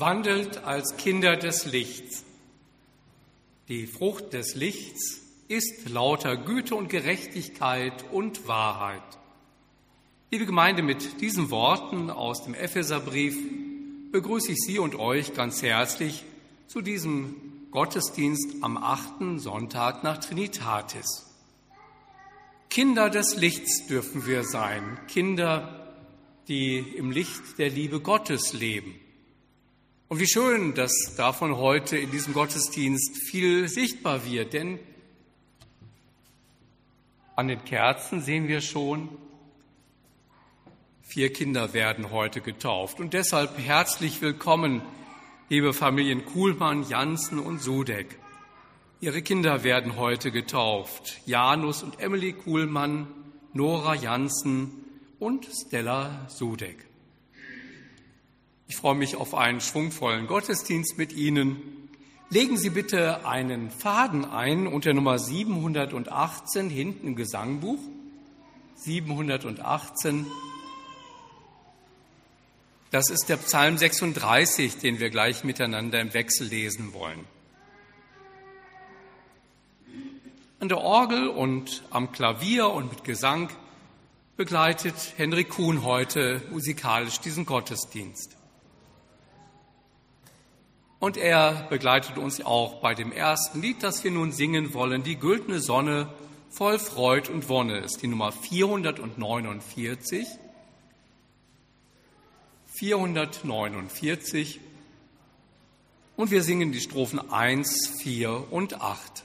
Wandelt als Kinder des Lichts. Die Frucht des Lichts ist lauter Güte und Gerechtigkeit und Wahrheit. Liebe Gemeinde, mit diesen Worten aus dem Epheserbrief begrüße ich Sie und euch ganz herzlich zu diesem Gottesdienst am 8. Sonntag nach Trinitatis. Kinder des Lichts dürfen wir sein, Kinder, die im Licht der Liebe Gottes leben. Und wie schön, dass davon heute in diesem Gottesdienst viel sichtbar wird, denn an den Kerzen sehen wir schon, 4 Kinder werden heute getauft. Und deshalb herzlich willkommen, liebe Familien Kuhlmann, Jansen und Sudeck. Ihre Kinder werden heute getauft. Janus und Emily Kuhlmann, Nora Jansen und Stella Sudeck. Ich freue mich auf einen schwungvollen Gottesdienst mit Ihnen. Legen Sie bitte einen Faden ein unter Nummer 718 hinten im Gesangbuch. 718. Das ist der Psalm 36, den wir gleich miteinander im Wechsel lesen wollen. An der Orgel und am Klavier und mit Gesang begleitet Henrik Kuhn heute musikalisch diesen Gottesdienst. Und er begleitet uns auch bei dem ersten Lied, das wir nun singen wollen, Die güldene Sonne voll Freud und Wonne, ist die Nummer 449. 449. Und wir singen die Strophen 1, 4 und 8.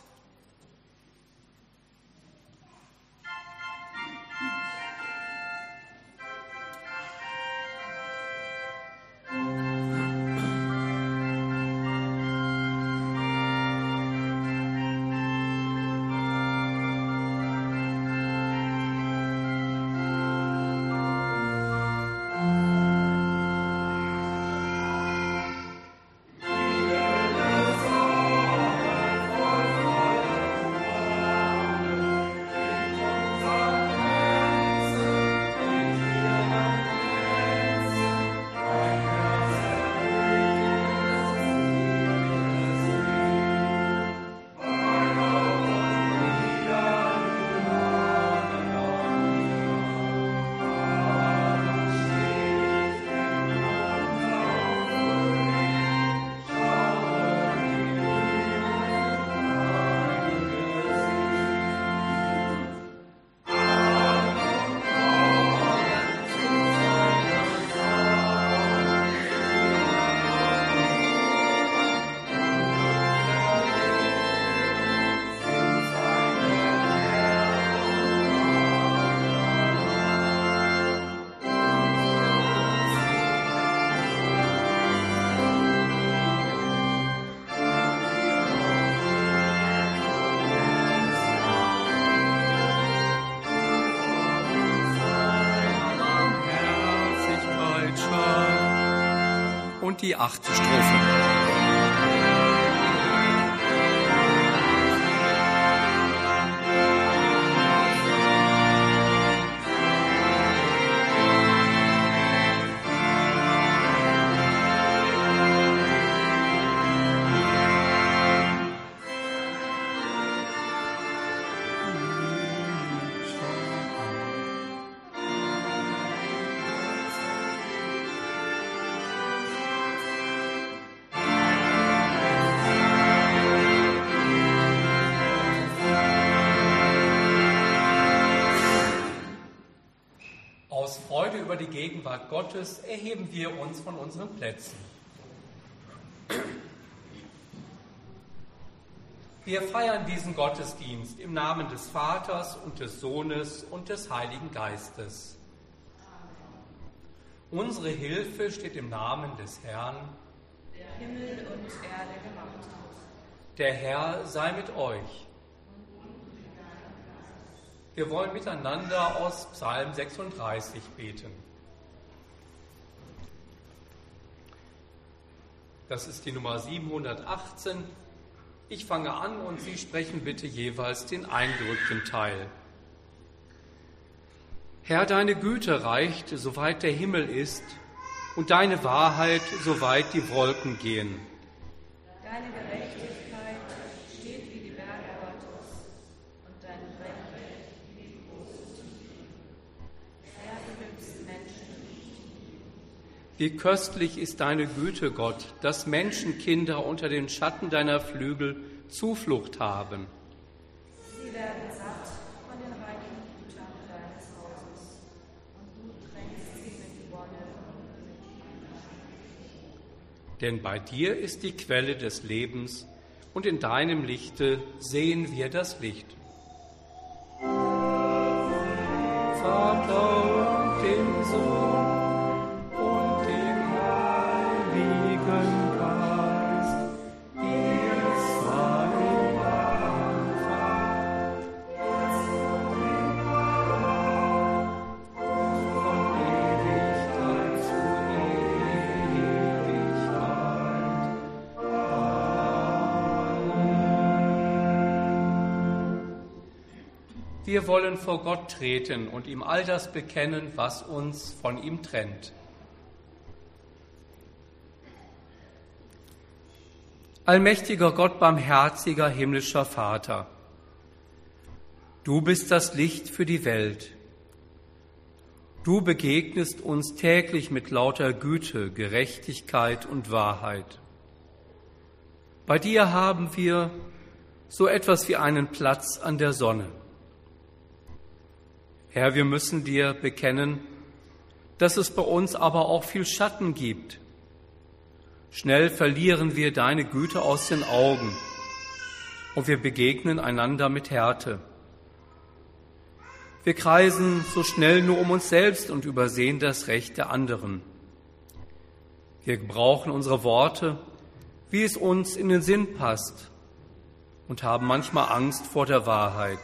Und die 8. Strophe. Über die Gegenwart Gottes erheben wir uns von unseren Plätzen. Wir feiern diesen Gottesdienst im Namen des Vaters und des Sohnes und des Heiligen Geistes. Unsere Hilfe steht im Namen des Herrn, der Himmel und Erde gemacht hat. Der Herr sei mit euch. Wir wollen miteinander aus Psalm 36 beten. Das ist die Nummer 718. Ich fange an und Sie sprechen bitte jeweils den eingedrückten Teil. Herr, deine Güte reicht, soweit der Himmel ist, und deine Wahrheit, soweit die Wolken gehen. Deine Gerechtigkeit steht wie die Berge Gottes und dein Recht wie die große Tiefe. Herr, du gibst Menschen. Wie köstlich ist deine Güte, Gott, dass Menschenkinder unter den Schatten deiner Flügel Zuflucht haben. Sie werden satt von den reichen Gütern deines Hauses und du tränkst sie mit Wonne und mit. Denn bei dir ist die Quelle des Lebens und in deinem Lichte sehen wir das Licht. Vater und dem Sohn und dem Heiligen Geist, wie es war im Anfang, jetzt und von Ewigkeit zu Ewigkeit. Wir wollen vor Gott treten und ihm all das bekennen, was uns von ihm trennt. Allmächtiger Gott, barmherziger himmlischer Vater, du bist das Licht für die Welt. Du begegnest uns täglich mit lauter Güte, Gerechtigkeit und Wahrheit. Bei dir haben wir so etwas wie einen Platz an der Sonne. Herr, wir müssen dir bekennen, dass es bei uns aber auch viel Schatten gibt. Schnell verlieren wir deine Güte aus den Augen und wir begegnen einander mit Härte. Wir kreisen so schnell nur um uns selbst und übersehen das Recht der anderen. Wir gebrauchen unsere Worte, wie es uns in den Sinn passt, und haben manchmal Angst vor der Wahrheit.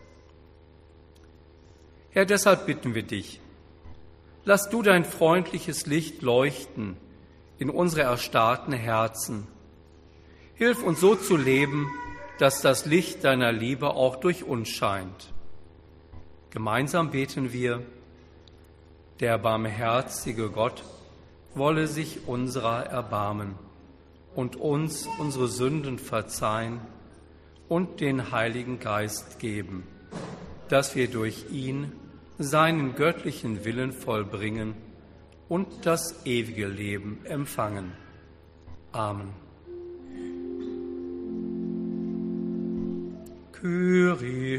Herr, deshalb bitten wir dich, lass du dein freundliches Licht leuchten in unsere erstarrten Herzen. Hilf uns so zu leben, dass das Licht deiner Liebe auch durch uns scheint. Gemeinsam beten wir, der barmherzige Gott wolle sich unserer erbarmen und uns unsere Sünden verzeihen und den Heiligen Geist geben, dass wir durch ihn seinen göttlichen Willen vollbringen und das ewige Leben empfangen. Amen. Kyrie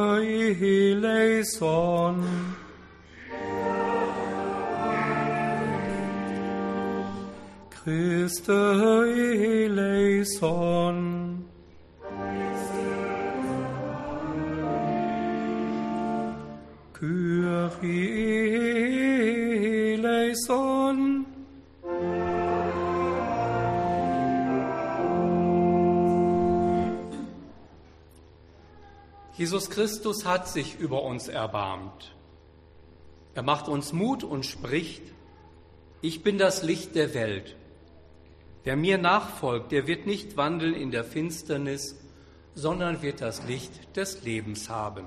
eleison. Christe eleison. Kyrie eleison. Jesus Christus hat sich über uns erbarmt. Er macht uns Mut und spricht: Ich bin das Licht der Welt. Wer mir nachfolgt, der wird nicht wandeln in der Finsternis, sondern wird das Licht des Lebens haben.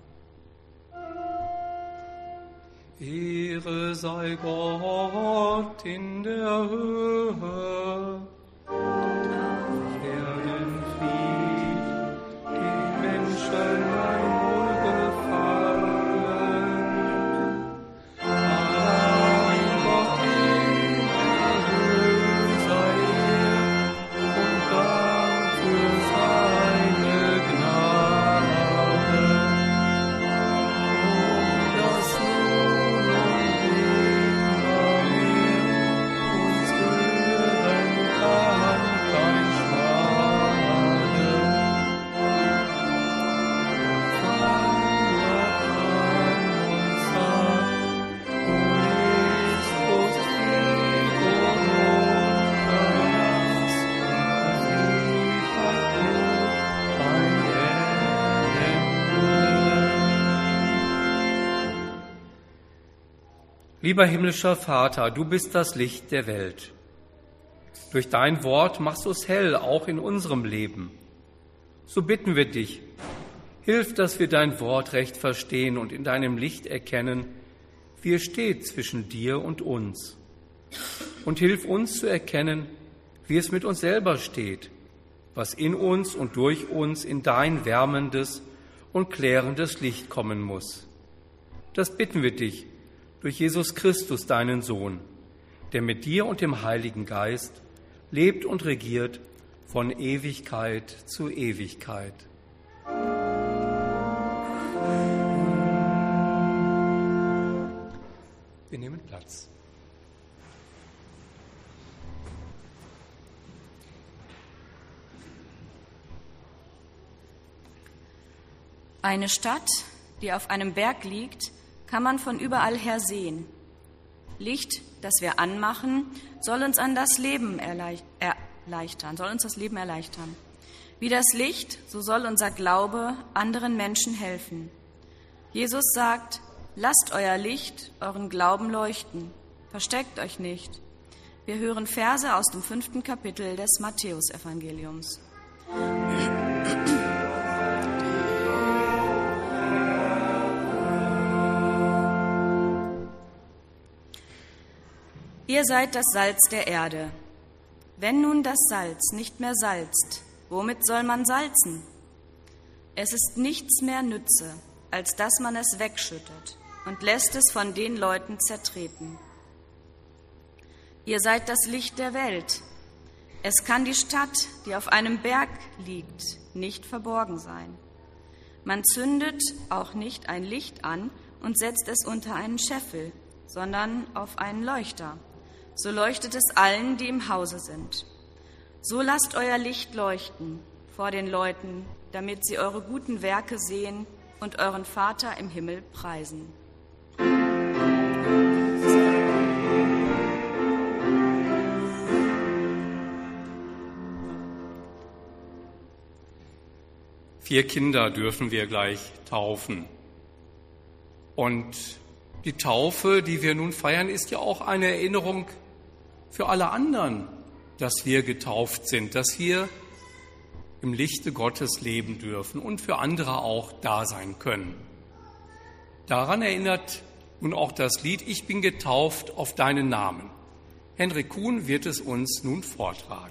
Ehre sei Gott in der Höhe, auf Erden Fried, den Menschen ein Wohlgefallen. Allein Gott in der Höhe sei Ehre und Dank für seine Gnade. Das nun und nimmermehr uns rühren kann kein Schade. Von Gott an uns sagt, du lebst, Brust, Fried und Unterlass, Ewigkeit bei Erden. Lieber himmlischer Vater, du bist das Licht der Welt. Durch dein Wort machst du es hell, auch in unserem Leben. So bitten wir dich, hilf, dass wir dein Wort recht verstehen und in deinem Licht erkennen, wie es steht zwischen dir und uns. Und hilf uns zu erkennen, wie es mit uns selber steht, was in uns und durch uns in dein wärmendes und klärendes Licht kommen muss. Das bitten wir dich durch Jesus Christus, deinen Sohn, der mit dir und dem Heiligen Geist lebt und regiert von Ewigkeit zu Ewigkeit. Wir nehmen Platz. Eine Stadt, die auf einem Berg liegt, kann man von überall her sehen. Licht, das wir anmachen, soll uns das Leben erleichtern. Wie das Licht, so soll unser Glaube anderen Menschen helfen. Jesus sagt: Lasst euer Licht, euren Glauben leuchten. Versteckt euch nicht. Wir hören Verse aus dem 5. Kapitel des Matthäusevangeliums. Ihr seid das Salz der Erde. Wenn nun das Salz nicht mehr salzt, womit soll man salzen? Es ist nichts mehr nütze, als dass man es wegschüttet und lässt es von den Leuten zertreten. Ihr seid das Licht der Welt. Es kann die Stadt, die auf einem Berg liegt, nicht verborgen sein. Man zündet auch nicht ein Licht an und setzt es unter einen Scheffel, sondern auf einen Leuchter. So leuchtet es allen, die im Hause sind. So lasst euer Licht leuchten vor den Leuten, damit sie eure guten Werke sehen und euren Vater im Himmel preisen. Vier Kinder dürfen wir gleich taufen. Und die Taufe, die wir nun feiern, ist ja auch eine Erinnerung für alle anderen, dass wir getauft sind, dass wir im Lichte Gottes leben dürfen und für andere auch da sein können. Daran erinnert nun auch das Lied »Ich bin getauft auf deinen Namen«. Henrik Kuhn wird es uns nun vortragen.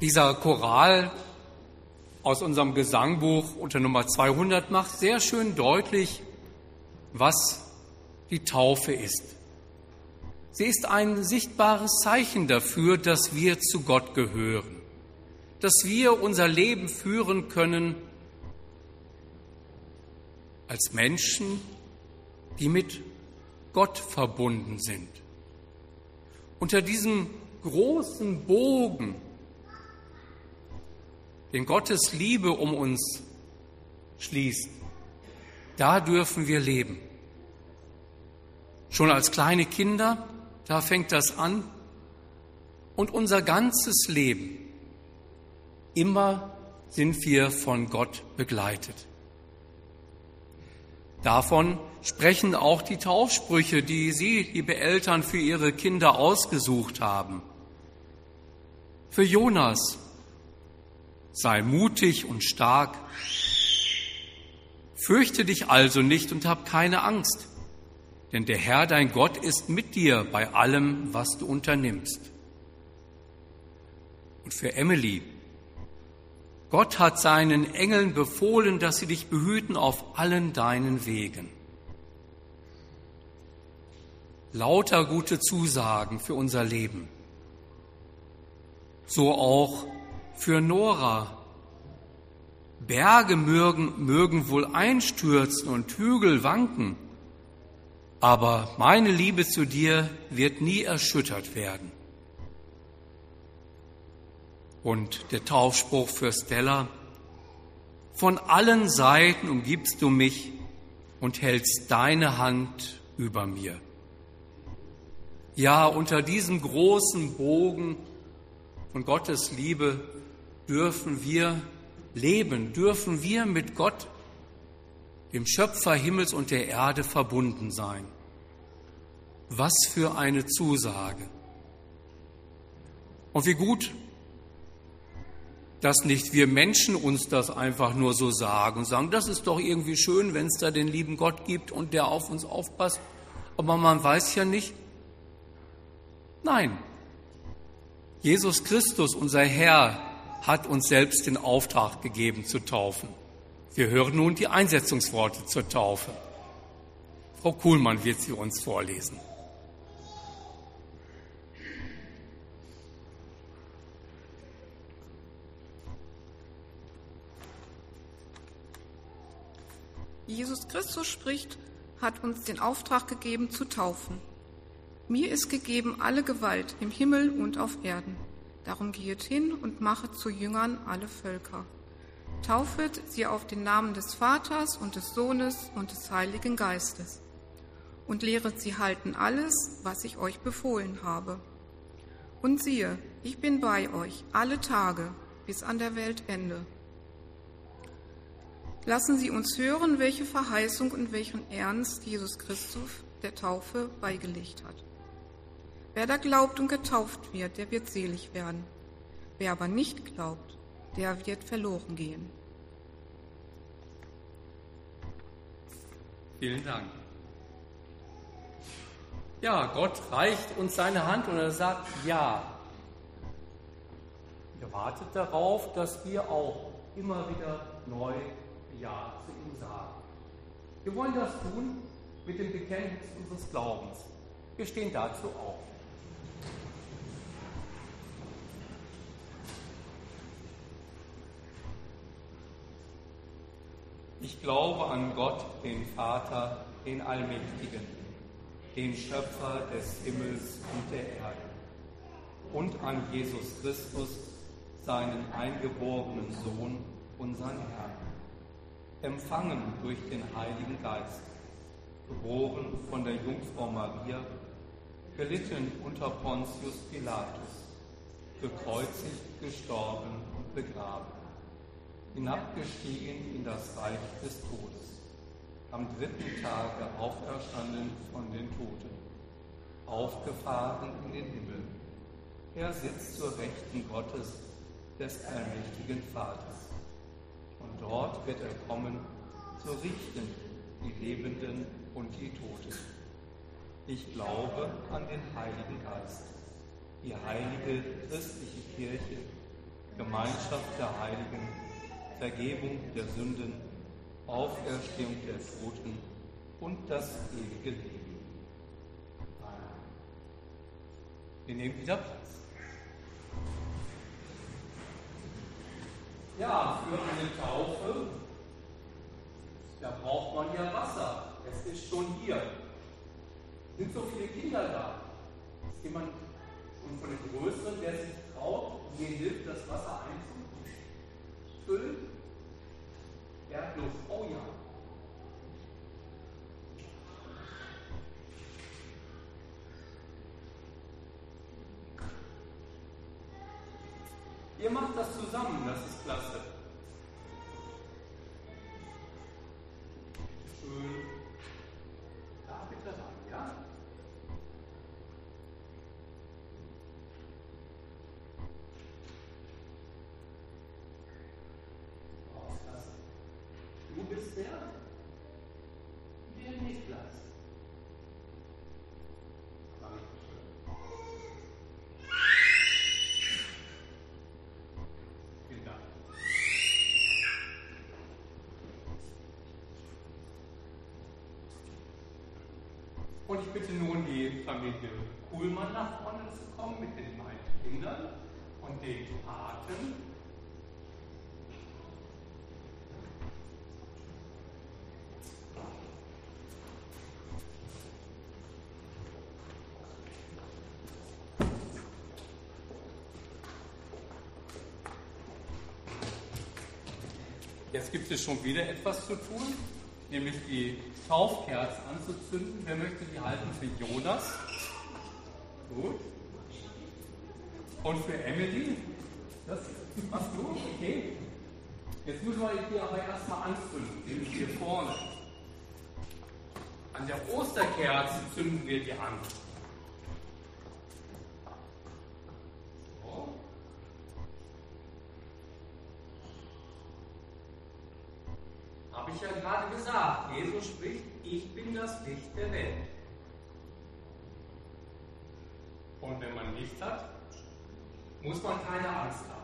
Dieser Choral aus unserem Gesangbuch unter Nummer 200 macht sehr schön deutlich, was die Taufe ist. Sie ist ein sichtbares Zeichen dafür, dass wir zu Gott gehören, dass wir unser Leben führen können als Menschen, die mit Gott verbunden sind. Unter diesem großen Bogen, den Gottes Liebe um uns schließt, da dürfen wir leben. Schon als kleine Kinder, da fängt das an, und unser ganzes Leben, immer sind wir von Gott begleitet. Davon sprechen auch die Taufsprüche, die Sie, liebe Eltern, für Ihre Kinder ausgesucht haben. Für Jonas: Sei mutig und stark. Fürchte dich also nicht und hab keine Angst, denn der Herr, dein Gott, ist mit dir bei allem, was du unternimmst. Und für Emily: Gott hat seinen Engeln befohlen, dass sie dich behüten auf allen deinen Wegen. Lauter gute Zusagen für unser Leben. So auch für Nora: Berge mögen wohl einstürzen und Hügel wanken, aber meine Liebe zu dir wird nie erschüttert werden. Und der Taufspruch für Stella: Von allen Seiten umgibst du mich und hältst deine Hand über mir. Ja, unter diesem großen Bogen von Gottes Liebe dürfen wir leben, dürfen wir mit Gott, dem Schöpfer Himmels und der Erde, verbunden sein. Was für eine Zusage! Und wie gut, dass nicht wir Menschen uns das einfach nur so sagen und sagen, das ist doch irgendwie schön, wenn es da den lieben Gott gibt und der auf uns aufpasst, aber man weiß ja nicht. Nein, Jesus Christus, unser Herr, hat uns selbst den Auftrag gegeben zu taufen. Wir hören nun die Einsetzungsworte zur Taufe. Frau Kuhlmann wird sie uns vorlesen. Jesus Christus spricht, hat uns den Auftrag gegeben zu taufen. Mir ist gegeben alle Gewalt im Himmel und auf Erden. Darum gehet hin und machet zu Jüngern alle Völker. Taufet sie auf den Namen des Vaters und des Sohnes und des Heiligen Geistes. Und lehret sie halten alles, was ich euch befohlen habe. Und siehe, ich bin bei euch alle Tage bis an der Weltende. Lassen Sie uns hören, welche Verheißung und welchen Ernst Jesus Christus der Taufe beigelegt hat. Wer da glaubt und getauft wird, der wird selig werden. Wer aber nicht glaubt, der wird verloren gehen. Vielen Dank. Ja, Gott reicht uns seine Hand und er sagt ja. Er wartet darauf, dass wir auch immer wieder neu Ja zu ihm sagen. Wir wollen das tun mit dem Bekenntnis unseres Glaubens. Wir stehen dazu auf. Ich glaube an Gott, den Vater, den Allmächtigen, den Schöpfer des Himmels und der Erde, und an Jesus Christus, seinen eingeborenen Sohn, unseren Herrn, empfangen durch den Heiligen Geist, geboren von der Jungfrau Maria, gelitten unter Pontius Pilatus, gekreuzigt, gestorben und begraben, hinabgestiegen in das Reich des Todes, am dritten Tage auferstanden von den Toten, aufgefahren in den Himmel. Er sitzt zur Rechten Gottes, des allmächtigen Vaters. Und dort wird er kommen, zu richten die Lebenden und die Toten. Ich glaube an den Heiligen Geist, die heilige christliche Kirche, Gemeinschaft der Heiligen, Vergebung der Sünden, Auferstehung der Toten und das ewige Leben. Amen. Wir nehmen wieder Platz. Ja, für eine Taufe, da braucht man ja Wasser. Es ist schon hier. Es sind so viele Kinder da. Ist jemand schon von den Größeren, der sich traut, mir hilft, das Wasser einzufüllen? Wer hat Lust? Oh ja. Ihr macht das zusammen, das ist klasse. Schön. Da bitte rein, ja? Rauslassen. Du bist der Niklas. Vielen Dank. Und ich bitte nun die Familie Kuhlmann nach vorne zu kommen mit den beiden Kindern und den Paten. Jetzt gibt es schon wieder etwas zu tun, nämlich die Taufkerze anzuzünden. Wer möchte die halten für Jonas? Gut. Und für Emily? Das machst du? Okay. Jetzt müssen wir die aber erstmal anzünden, nämlich hier vorne. An der Osterkerze zünden wir die an. So. Habe ich ja gerade gesagt, Jesus spricht, ich bin das Licht der Welt. Und wenn man Licht hat, muss man keine Angst haben.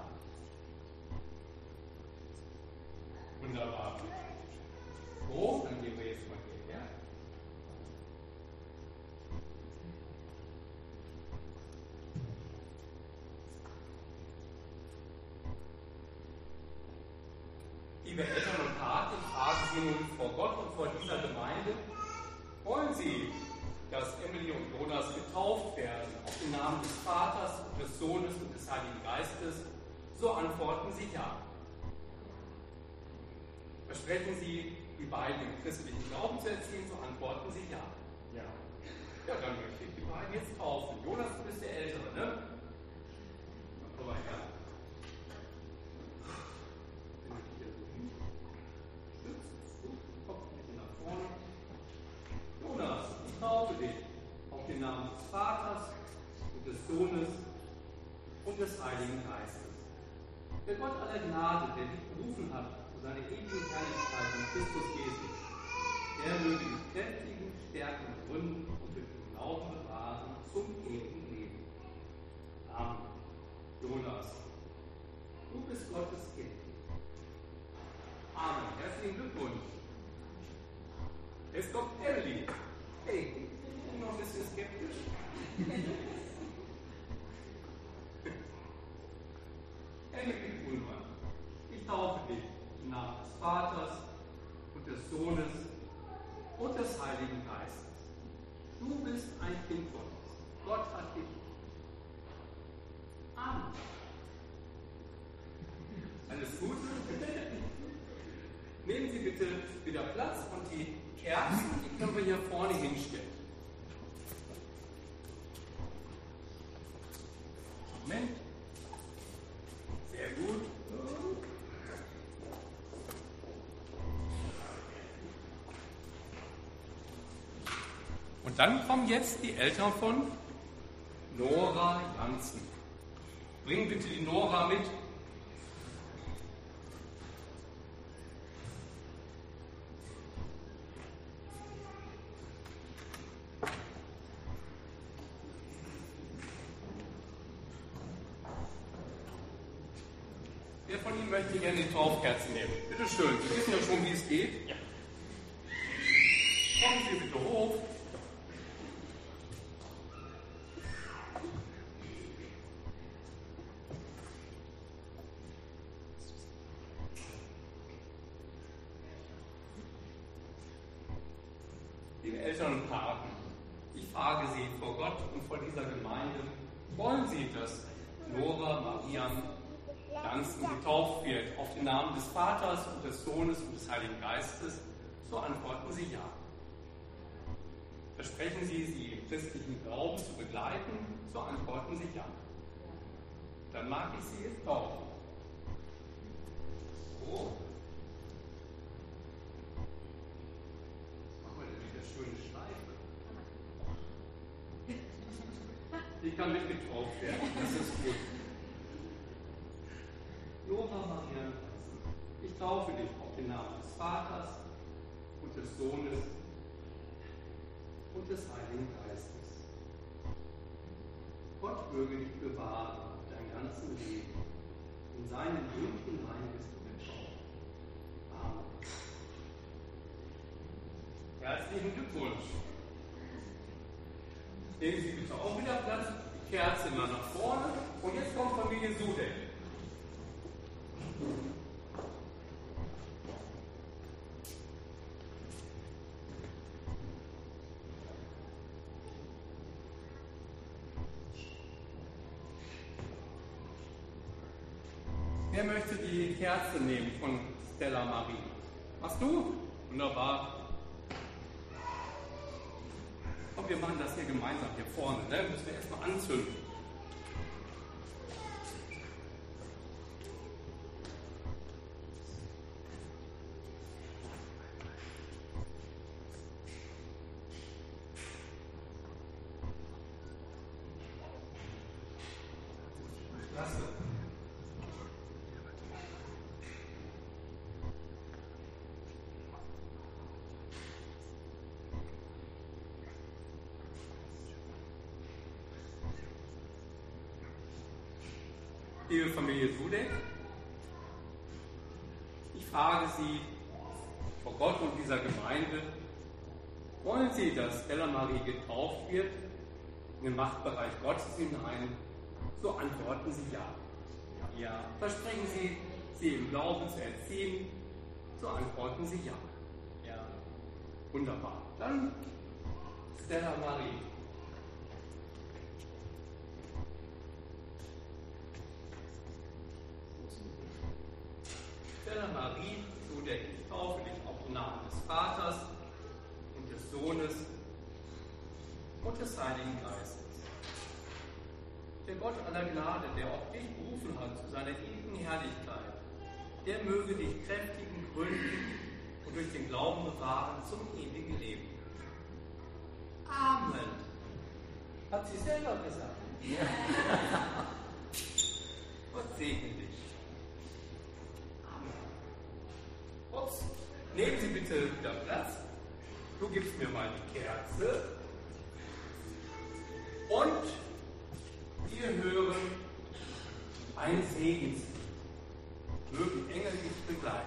Wunderbar. So, dann gehen wir jetzt mal hierher. Liebe Eltern und Paten, fragen Sie nun vor Gott und vor dieser Gemeinde, wollen Sie, dass Emily und Jonas getauft werden, auf den Namen des Vaters, des Sohnes und des Heiligen Geistes? So antworten Sie ja. Versprechen Sie, die beiden im christlichen Glauben zu erziehen, so antworten Sie ja. Ja. Ja, dann möchte ich die beiden jetzt taufen. Jonas, du bist der Ältere, ne? Komm mal her. Jonas, ich taufe dich auf den Namen des Vaters und des Sohnes und des Heiligen Geistes. Der Gott aller Gnade, der dich berufen hat zu seiner ewigen Herrlichkeit in Christus Jesus, der möge dich kräftigen, stärken und gründen und durch den Glauben bewahren zum ewigen Leben. Amen. Jonas, du bist Gottes Kind. Amen. Herzlichen Glückwunsch. Jetzt kommt Emily. Hey, ich bin noch ein bisschen skeptisch. Emily Kuhlmann, ich taufe dich im Namen des Vaters und des Sohnes und des Heiligen Geistes. Du bist ein Kind Gottes. Gott hat dich. Amen. Alles gut? Nehmen Sie bitte wieder Platz und die Kerzen, die können wir hier vorne hinstellen. Moment. Sehr gut. Und dann kommen jetzt die Eltern von Nora Jansen. Bring bitte die Nora mit. Wer von Ihnen möchte gerne die Taufkerze nehmen? Bitte schön, Sie wissen ja schon, wie es geht. Ja. Kommen Sie bitte hoch. Liebe Eltern und Paten, ich frage Sie vor Gott und vor dieser Gemeinde, wollen Sie, dass Nora Marian Jansen getauft wird auf den Namen des Vaters und des Sohnes und des Heiligen Geistes? So antworten Sie ja. Versprechen Sie, sie im christlichen Glauben zu begleiten? So antworten Sie ja. Dann mag ich Sie jetzt taufen. Oh. Machen wir denn wieder schöne Schleife? Ich kann mitgetauft werden, das ist gut. Nora Marian Jansen, ich taufe dich auf den Namen des Vaters und des Sohnes und des Heiligen Geistes. Gott möge dich bewahren dein ganzes Leben. In seinen Bünden rein bist du getauft. Amen. Herzlichen Glückwunsch. Nehmen Sie bitte auch wieder Platz, die Kerze immer nach vorne. Und jetzt kommt Familie Sudek. Wer möchte die Kerze nehmen von Stella Marie? Machst du? Wunderbar. Komm, wir machen das hier gemeinsam hier vorne. Ne? Müssen wir erstmal anzünden. Klasse. Liebe Familie Sudek, ich frage Sie vor Gott und dieser Gemeinde, wollen Sie, dass Stella Marie getauft wird in den Machtbereich Gottes hinein? So antworten Sie ja. Ja. Versprechen Sie, sie im Glauben zu erziehen? So antworten Sie ja. Ja. Wunderbar. Dann Stella Marie. Stella Marie, Sudek, ich taufe dich auf den Namen des Vaters und des Sohnes und des Heiligen Geistes. Der Gott aller Gnade, der auch dich berufen hat zu seiner ewigen Herrlichkeit, der möge dich kräftigen, gründen und durch den Glauben bewahren zum ewigen Leben. Amen. Hat sie selber gesagt. Ja. Gott segne dich. Ups, nehmen Sie bitte wieder Platz. Du gibst mir mal die Kerze. Und wir hören ein Segenslied. Mögen Engel dich begleiten.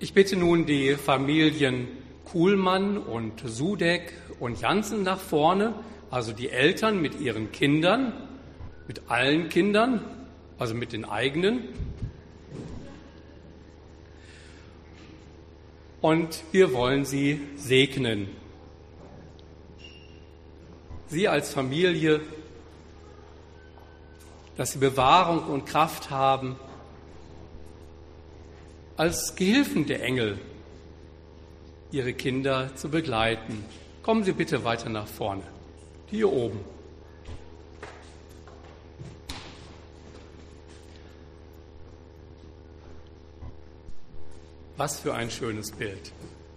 Ich bitte nun die Familien Kuhlmann und Sudeck und Jansen nach vorne, also die Eltern mit ihren Kindern, mit allen Kindern, also mit den eigenen. Und wir wollen sie segnen. Sie als Familie, dass sie Bewahrung und Kraft haben, als Gehilfen der Engel ihre Kinder zu begleiten. Kommen Sie bitte weiter nach vorne, hier oben. Was für ein schönes Bild.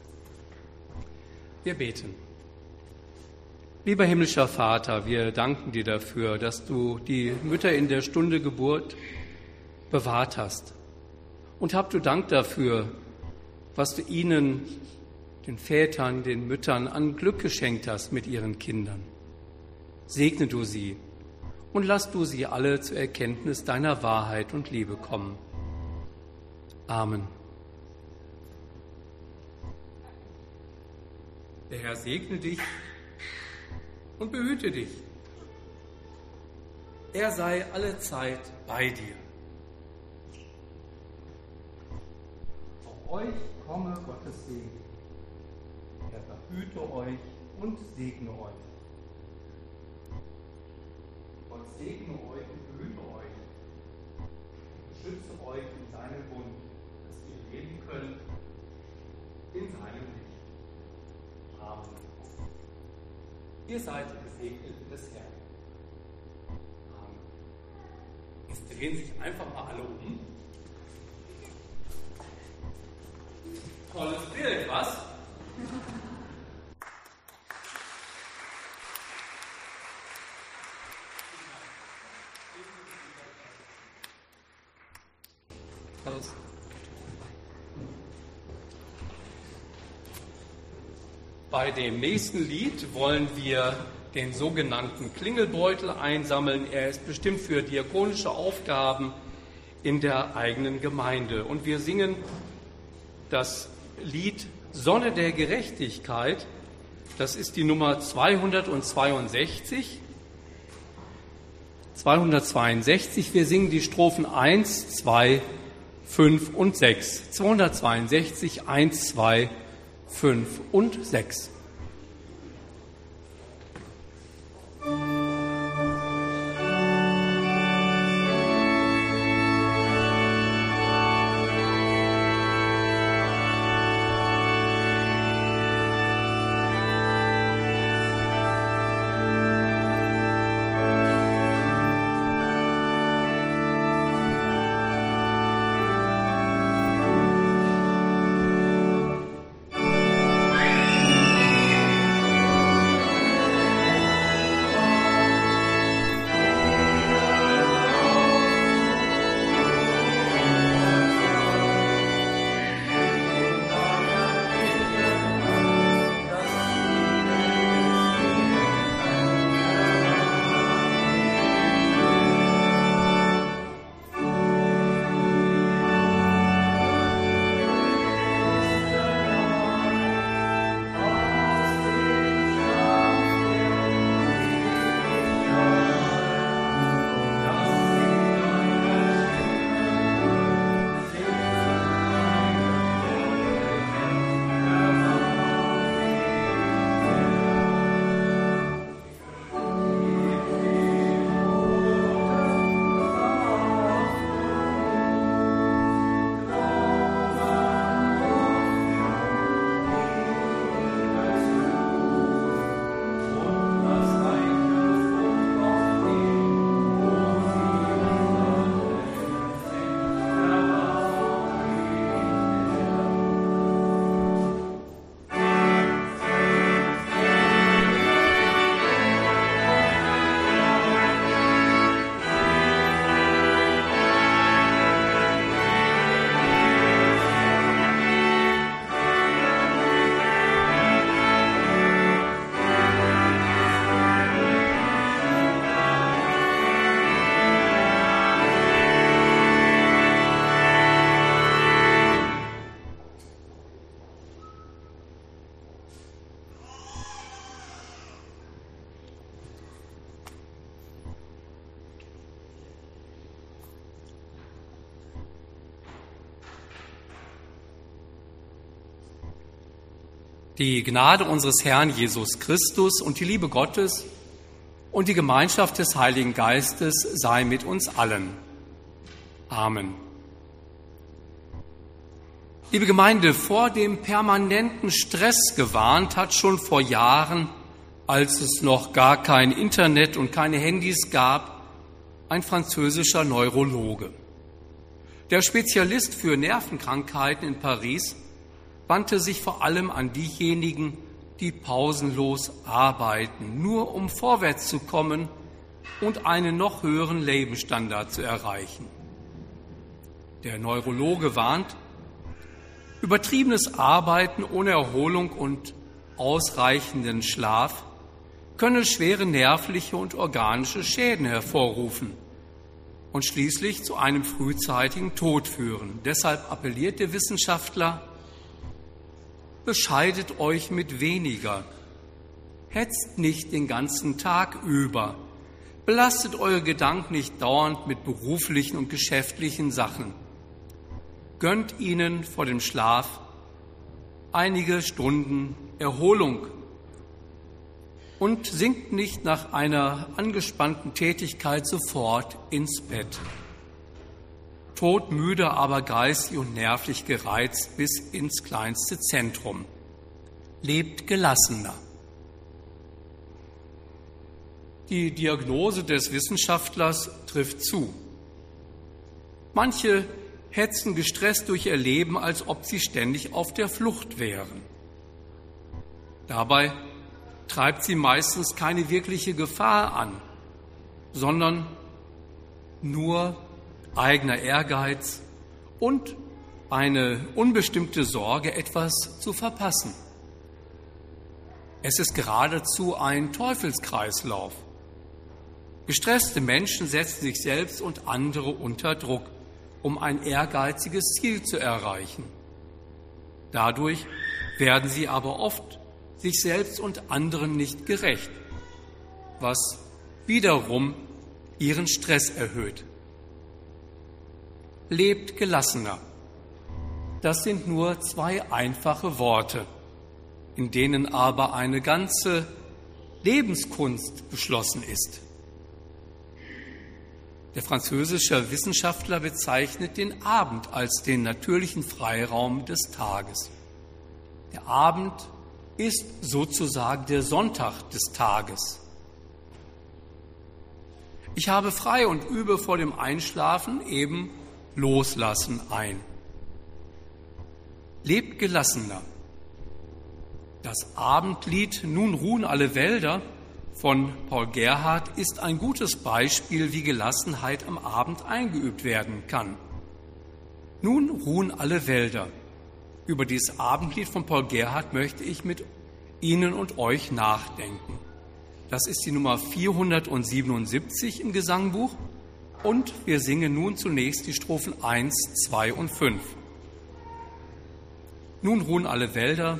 Wir beten. Lieber himmlischer Vater, wir danken dir dafür, dass du die Mütter in der Stunde Geburt bewahrt hast. Und hab du Dank dafür, was du ihnen, den Vätern, den Müttern, an Glück geschenkt hast mit ihren Kindern. Segne du sie und lass du sie alle zur Erkenntnis deiner Wahrheit und Liebe kommen. Amen. Der Herr segne dich und behüte dich. Er sei alle Zeit bei dir. Auf euch komme Gottes Segen. Er behüte euch und segne euch. Gott segne euch und behüte euch. Beschütze euch in seinem Bund, dass ihr leben könnt in seinem Licht. Amen. Ihr seid gesegnet des Herrn. Amen. Jetzt drehen sich einfach mal alle um. Tolles Bild, was? Bei dem nächsten Lied wollen wir den sogenannten Klingelbeutel einsammeln. Er ist bestimmt für diakonische Aufgaben in der eigenen Gemeinde. Und wir singen das Lied Sonne der Gerechtigkeit. Das ist die Nummer 262. 262. Wir singen die Strophen 1, 2, 5 und 6. 262, 1, 2, 5 und 6. Die Gnade unseres Herrn Jesus Christus und die Liebe Gottes und die Gemeinschaft des Heiligen Geistes sei mit uns allen. Amen. Liebe Gemeinde, vor dem permanenten Stress gewarnt hat schon vor Jahren, als es noch gar kein Internet und keine Handys gab, ein französischer Neurologe. Der Spezialist für Nervenkrankheiten in Paris wandte sich vor allem an diejenigen, die pausenlos arbeiten, nur um vorwärts zu kommen und einen noch höheren Lebensstandard zu erreichen. Der Neurologe warnt, übertriebenes Arbeiten ohne Erholung und ausreichenden Schlaf könne schwere nervliche und organische Schäden hervorrufen und schließlich zu einem frühzeitigen Tod führen. Deshalb appelliert der Wissenschaftler: Bescheidet euch mit weniger, hetzt nicht den ganzen Tag über, belastet eure Gedanken nicht dauernd mit beruflichen und geschäftlichen Sachen. Gönnt ihnen vor dem Schlaf einige Stunden Erholung und sinkt nicht nach einer angespannten Tätigkeit sofort ins Bett. Todmüde, aber geistig und nervlich gereizt bis ins kleinste Zentrum. Lebt gelassener. Die Diagnose des Wissenschaftlers trifft zu. Manche hetzen gestresst durch ihr Leben, als ob sie ständig auf der Flucht wären. Dabei treibt sie meistens keine wirkliche Gefahr an, sondern nur eigener Ehrgeiz und eine unbestimmte Sorge, etwas zu verpassen. Es ist geradezu ein Teufelskreislauf. Gestresste Menschen setzen sich selbst und andere unter Druck, um ein ehrgeiziges Ziel zu erreichen. Dadurch werden sie aber oft sich selbst und anderen nicht gerecht, was wiederum ihren Stress erhöht. Lebt gelassener. Das sind nur 2 einfache Worte, in denen aber eine ganze Lebenskunst beschlossen ist. Der französische Wissenschaftler bezeichnet den Abend als den natürlichen Freiraum des Tages. Der Abend ist sozusagen der Sonntag des Tages. Ich habe frei und übe vor dem Einschlafen eben Loslassen ein. Lebt gelassener. Das Abendlied »Nun ruhen alle Wälder« von Paul Gerhardt ist ein gutes Beispiel, wie Gelassenheit am Abend eingeübt werden kann. Nun ruhen alle Wälder. Über dieses Abendlied von Paul Gerhardt möchte ich mit Ihnen und euch nachdenken. Das ist die Nummer 477 im Gesangbuch und wir singen nun zunächst die Strophen 1, 2 und 5. Nun ruhen alle Wälder,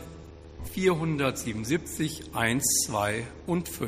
477, 1, 2 und 5.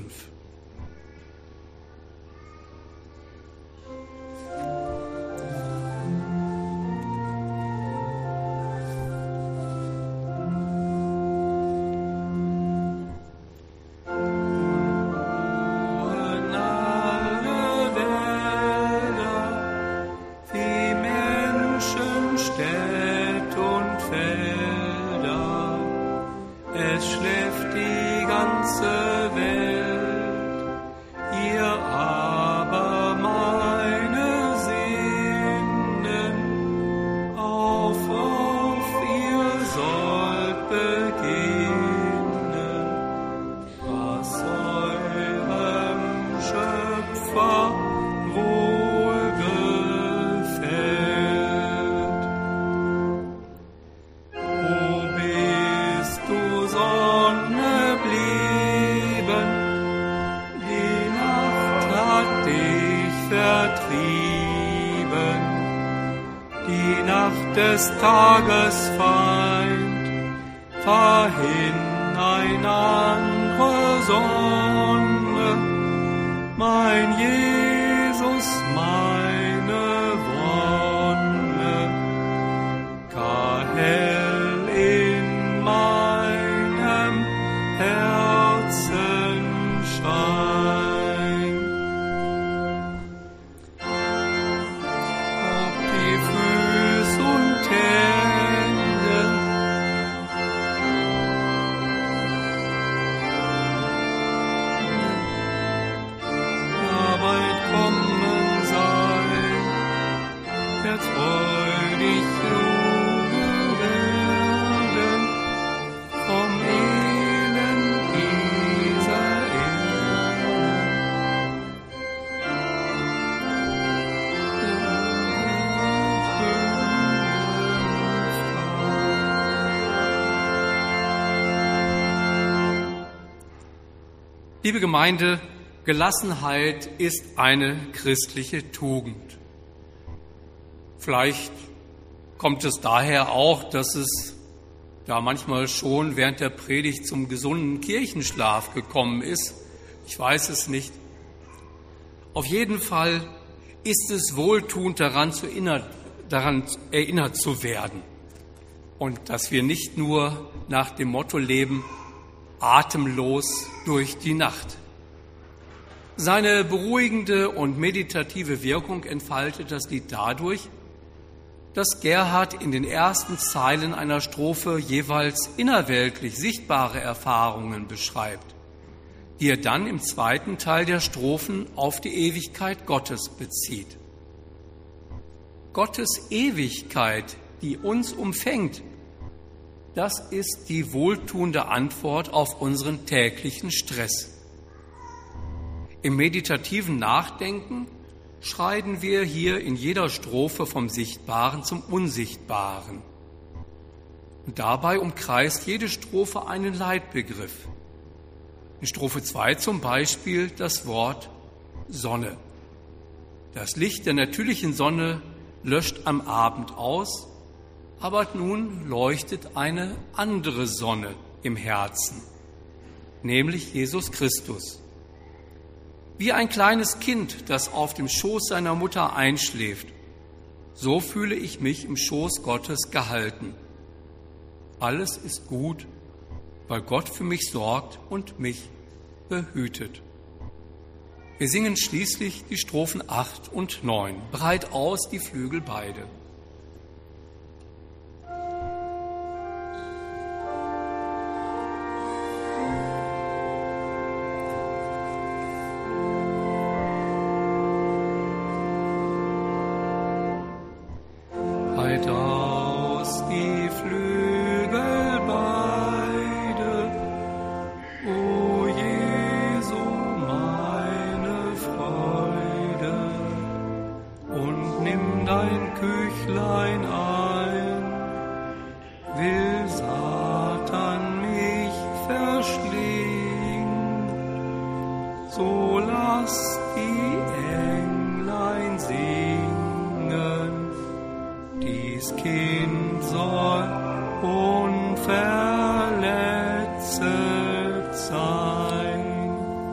Des Tages Feind, fahr hin eine andere Sonne, mein Jesus, meine Wonne, gar hell in meine Herz freudig jubeln werden vom Elend dieser Liebe Gemeinde, Gelassenheit ist eine christliche Tugend. Vielleicht kommt es daher auch, dass es ja manchmal schon während der Predigt zum gesunden Kirchenschlaf gekommen ist. Ich weiß es nicht. Auf jeden Fall ist es wohltuend, daran erinnert zu werden. Und dass wir nicht nur nach dem Motto leben, atemlos durch die Nacht. Seine beruhigende und meditative Wirkung entfaltet das Lied dadurch, dass Gerhard in den ersten Zeilen einer Strophe jeweils innerweltlich sichtbare Erfahrungen beschreibt, die er dann im zweiten Teil der Strophen auf die Ewigkeit Gottes bezieht. Gottes Ewigkeit, die uns umfängt, das ist die wohltuende Antwort auf unseren täglichen Stress. Im meditativen Nachdenken schreiten wir hier in jeder Strophe vom Sichtbaren zum Unsichtbaren. Und dabei umkreist jede Strophe einen Leitbegriff. In Strophe 2 zum Beispiel das Wort Sonne. Das Licht der natürlichen Sonne löscht am Abend aus, aber nun leuchtet eine andere Sonne im Herzen, nämlich Jesus Christus. Wie ein kleines Kind, das auf dem Schoß seiner Mutter einschläft, so fühle ich mich im Schoß Gottes gehalten. Alles ist gut, weil Gott für mich sorgt und mich behütet. Wir singen schließlich die Strophen 8 und 9. Breit aus die Flügel beide. Breit aus die Flügel beide, o Jesu, meine Freude, und nimm dein Küchlein ein, will Satan mich verschlingen, so lass die Englein singen, dies Kind soll unverletzet sein.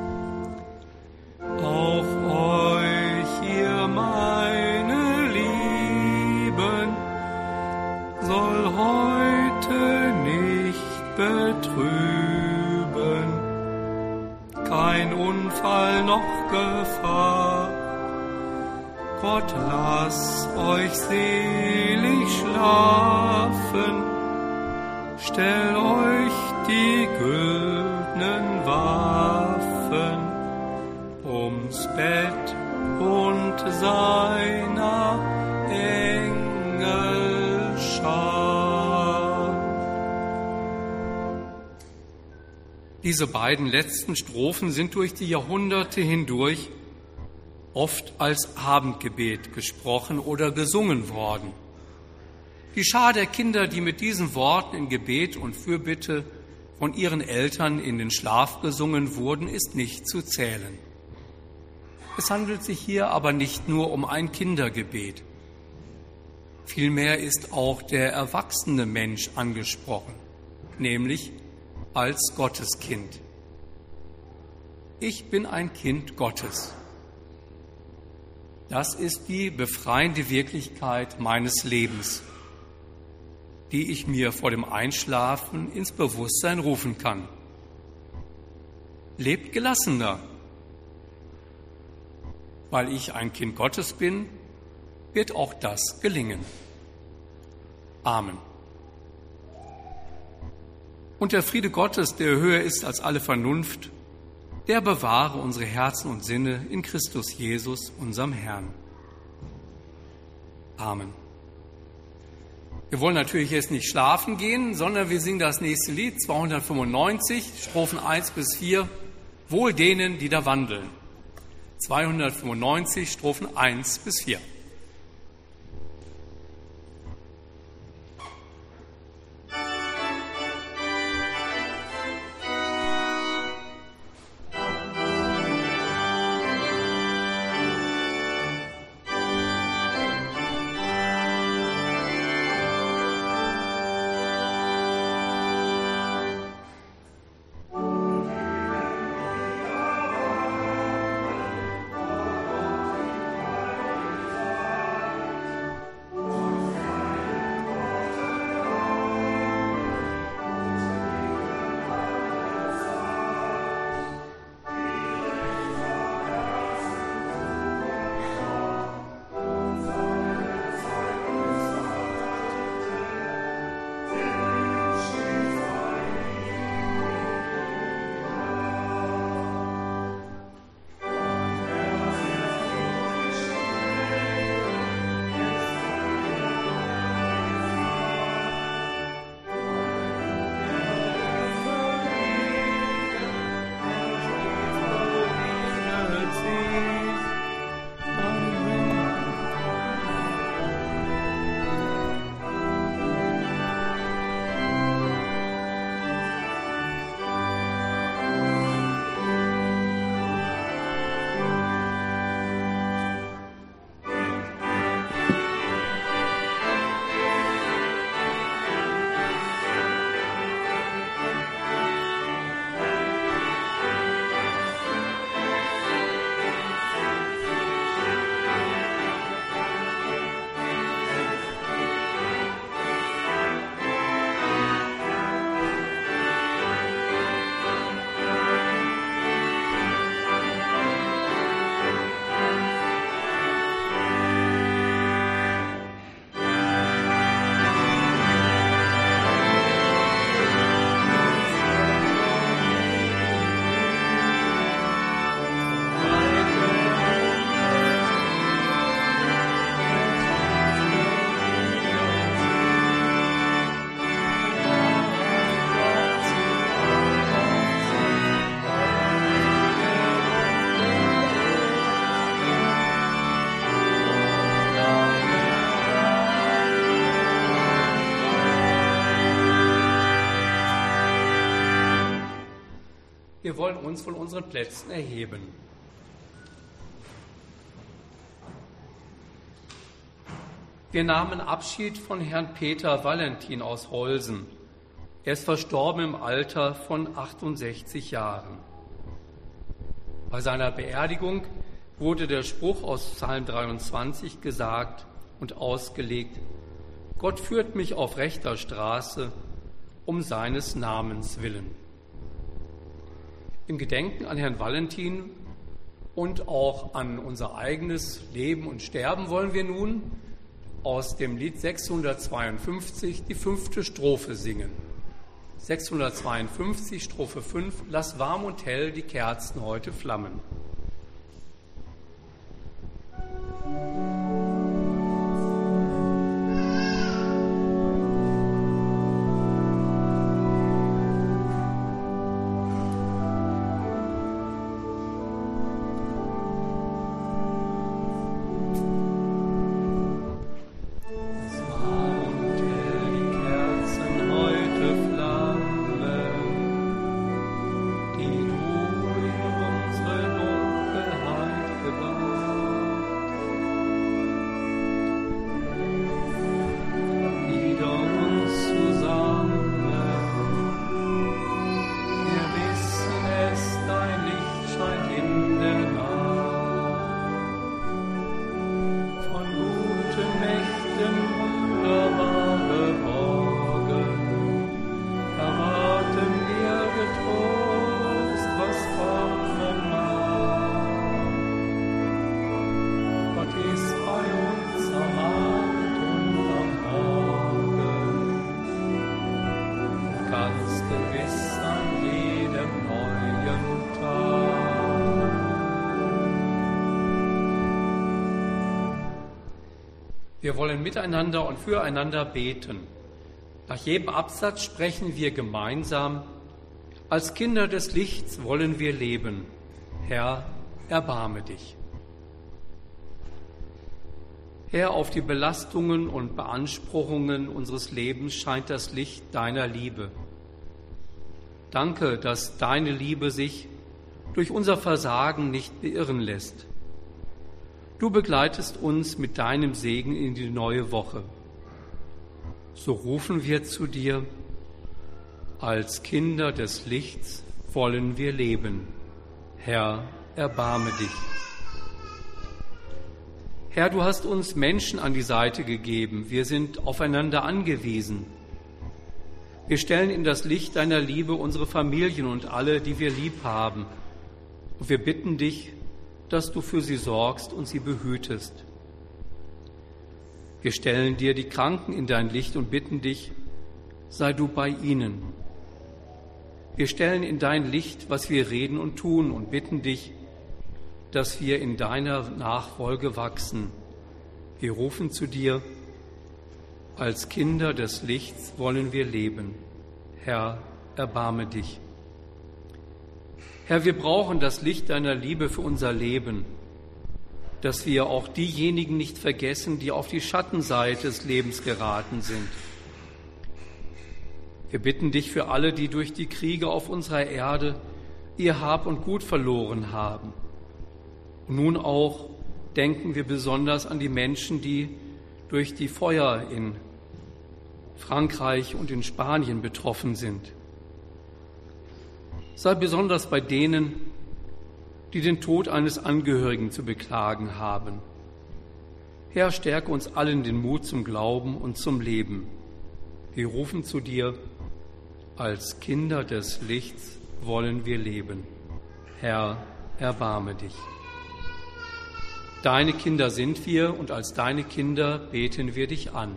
Auch euch, ihr meine Lieben, soll heute nicht betrüben, kein Unfall noch Gefahr. Gott, lass euch selig schlafen, stell euch die güldnen Waffen ums Bett und seiner Engel Schar. Diese beiden letzten Strophen sind durch die Jahrhunderte hindurch oft als Abendgebet gesprochen oder gesungen worden. Die Schar der Kinder, die mit diesen Worten in Gebet und Fürbitte von ihren Eltern in den Schlaf gesungen wurden, ist nicht zu zählen. Es handelt sich hier aber nicht nur um ein Kindergebet. Vielmehr ist auch der erwachsene Mensch angesprochen, nämlich als Gotteskind. Ich bin ein Kind Gottes. Das ist die befreiende Wirklichkeit meines Lebens, die ich mir vor dem Einschlafen ins Bewusstsein rufen kann. Lebt gelassener. Weil ich ein Kind Gottes bin, wird auch das gelingen. Amen. Und der Friede Gottes, der höher ist als alle Vernunft, der bewahre unsere Herzen und Sinne in Christus Jesus, unserem Herrn. Amen. Wir wollen natürlich jetzt nicht schlafen gehen, sondern wir singen das nächste Lied, 295, Strophen 1 bis 4, Wohl denen, die da wandeln. 295, Strophen 1 bis 4. Wir wollen uns von unseren Plätzen erheben. Wir nahmen Abschied von Herrn Peter Valentin aus Holsen. Er ist verstorben im Alter von 68 Jahren. Bei seiner Beerdigung wurde der Spruch aus Psalm 23 gesagt und ausgelegt: Gott führt mich auf rechter Straße, um seines Namens willen. Im Gedenken an Herrn Valentin und auch an unser eigenes Leben und Sterben wollen wir nun aus dem Lied 652 die 5. Strophe singen. 652, Strophe 5, Lass warm und hell die Kerzen heute flammen. Wir wollen miteinander und füreinander beten. Nach jedem Absatz sprechen wir gemeinsam: Als Kinder des Lichts wollen wir leben. Herr, erbarme dich. Herr, auf die Belastungen und Beanspruchungen unseres Lebens scheint das Licht deiner Liebe. Danke, dass deine Liebe sich durch unser Versagen nicht beirren lässt. Du begleitest uns mit deinem Segen in die neue Woche. So rufen wir zu dir: Als Kinder des Lichts wollen wir leben. Herr, erbarme dich. Herr, du hast uns Menschen an die Seite gegeben. Wir sind aufeinander angewiesen. Wir stellen in das Licht deiner Liebe unsere Familien und alle, die wir lieb haben. Und wir bitten dich, dass du für sie sorgst und sie behütest. Wir stellen dir die Kranken in dein Licht und bitten dich, sei du bei ihnen. Wir stellen in dein Licht, was wir reden und tun, und bitten dich, dass wir in deiner Nachfolge wachsen. Wir rufen zu dir: Als Kinder des Lichts wollen wir leben. Herr, erbarme dich. Herr, wir brauchen das Licht deiner Liebe für unser Leben, dass wir auch diejenigen nicht vergessen, die auf die Schattenseite des Lebens geraten sind. Wir bitten dich für alle, die durch die Kriege auf unserer Erde ihr Hab und Gut verloren haben. Und nun auch denken wir besonders an die Menschen, die durch die Feuer in Frankreich und in Spanien betroffen sind. Sei besonders bei denen, die den Tod eines Angehörigen zu beklagen haben. Herr, stärke uns allen den Mut zum Glauben und zum Leben. Wir rufen zu dir: Als Kinder des Lichts wollen wir leben. Herr, erbarme dich. Deine Kinder sind wir, und als deine Kinder beten wir dich an.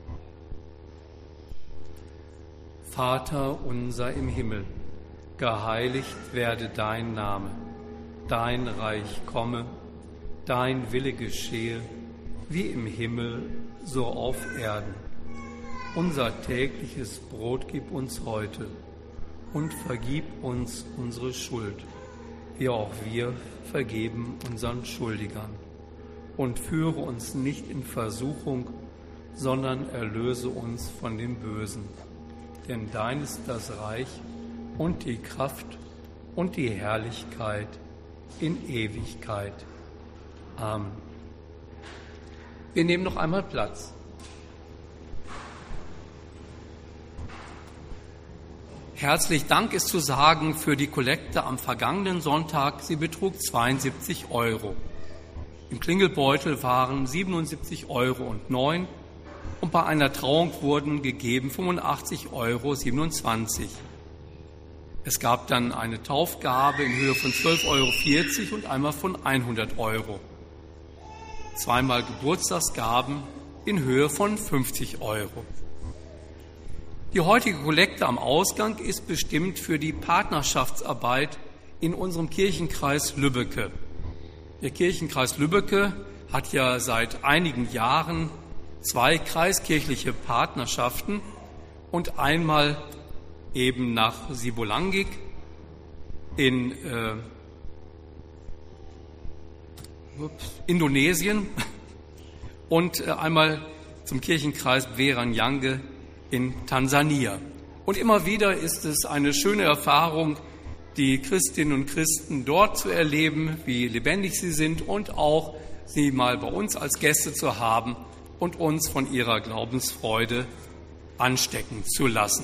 Vater unser im Himmel, geheiligt werde dein Name, dein Reich komme, dein Wille geschehe, wie im Himmel, so auf Erden. Unser tägliches Brot gib uns heute und vergib uns unsere Schuld, wie auch wir vergeben unseren Schuldigern. Und führe uns nicht in Versuchung, sondern erlöse uns von dem Bösen. Denn dein ist das Reich und die Kraft und die Herrlichkeit in Ewigkeit. Amen. Wir nehmen noch einmal Platz. Herzlich Dank ist zu sagen für die Kollekte am vergangenen Sonntag. Sie betrug 72 €. Im Klingelbeutel waren 77,09 € und bei einer Trauung wurden gegeben 85,27 €. Es gab dann eine Taufgabe in Höhe von 12,40 € und einmal von 100 €. Zweimal Geburtstagsgaben in Höhe von 50 €. Die heutige Kollekte am Ausgang ist bestimmt für die Partnerschaftsarbeit in unserem Kirchenkreis Lübbecke. Der Kirchenkreis Lübbecke hat ja seit einigen Jahren 2 kreiskirchliche Partnerschaften und einmal eben nach Sibolangik in Indonesien und einmal zum Kirchenkreis Beranyange in Tansania. Und immer wieder ist es eine schöne Erfahrung, die Christinnen und Christen dort zu erleben, wie lebendig sie sind und auch sie mal bei uns als Gäste zu haben und uns von ihrer Glaubensfreude anstecken zu lassen.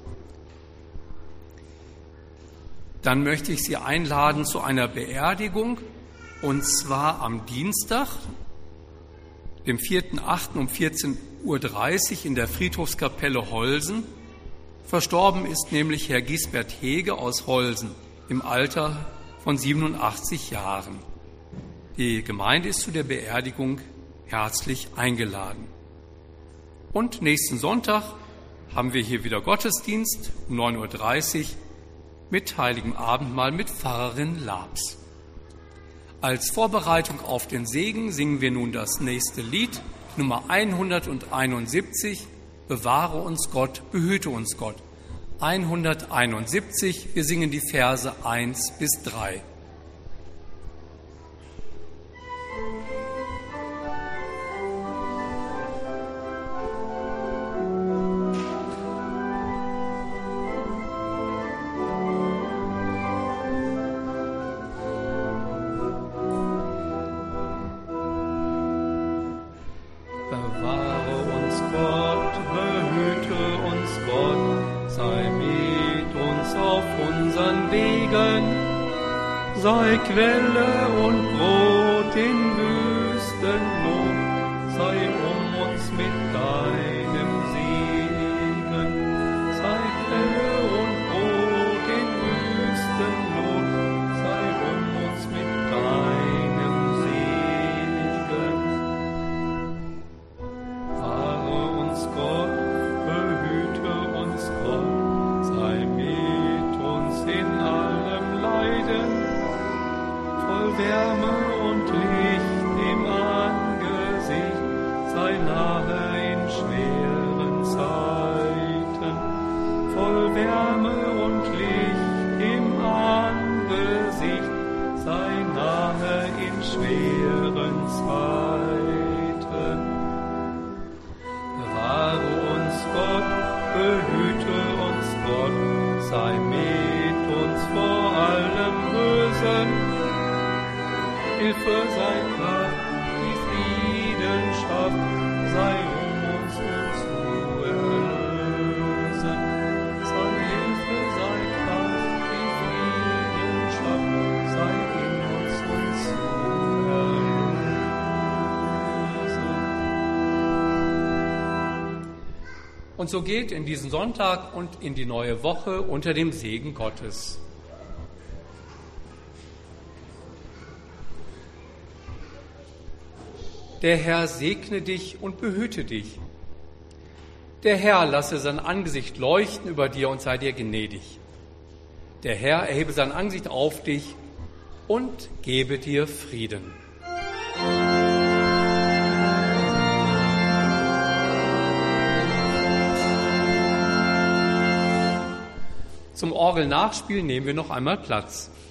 Dann möchte ich Sie einladen zu einer Beerdigung, und zwar am Dienstag, dem 4.8. um 14:30 Uhr in der Friedhofskapelle Holsen. Verstorben ist nämlich Herr Gisbert Hege aus Holsen im Alter von 87 Jahren. Die Gemeinde ist zu der Beerdigung herzlich eingeladen. Und nächsten Sonntag haben wir hier wieder Gottesdienst um 9:30 Uhr mit Heiligem Abendmahl mit Pfarrerin Labs. Als Vorbereitung auf den Segen singen wir nun das nächste Lied, Nummer 171, Bewahre uns Gott, behüte uns Gott. 171, wir singen die Verse 1 bis 3. Sei Quelle und Brot in Wüstennot, sei uns mit deinem Segen. Sei Quelle und Brot in Wüstennot, sei uns mit deinem Segen. Wahre uns Gott, behüte uns Gott, sei mit uns in allem Leiden. Voll Wärme und Licht im Angesicht, sei nahe in schweren Zeiten. Voll Wärme und Licht im Angesicht, sei nahe in schweren Zeiten. Bewahre uns Gott, behüte uns Gott, sei mit uns vor allem Bösen. Hilfe sei Kraft, die Frieden schafft, sei uns zu erlösen. Sei Hilfe, sei Kraft, die Frieden schafft, sei in uns zu erlösen. Und so geht in diesen Sonntag und in die neue Woche unter dem Segen Gottes. Der Herr segne dich und behüte dich. Der Herr lasse sein Angesicht leuchten über dir und sei dir gnädig. Der Herr erhebe sein Angesicht auf dich und gebe dir Frieden. Zum Orgelnachspiel nehmen wir noch einmal Platz.